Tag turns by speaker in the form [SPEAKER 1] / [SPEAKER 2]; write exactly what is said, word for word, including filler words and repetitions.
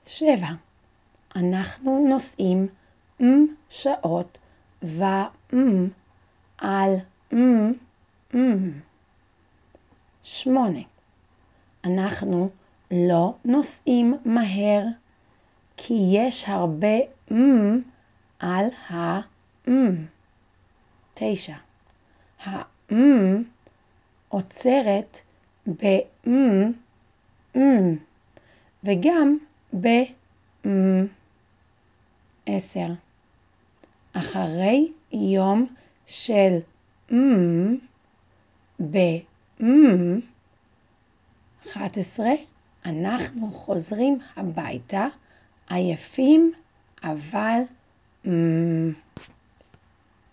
[SPEAKER 1] שבע. אנחנו נוסעים עם שעות ועם על עם עם. שמונה. אנחנו לא נוסעים מהר כי יש הרבה עם על העם. תשע. העם עוצרת בעם עם וגם בעם. עשר. אחרי יום של עם בעם. אחת עשרה. אנחנו חוזרים הביתה עייפים אבל עם.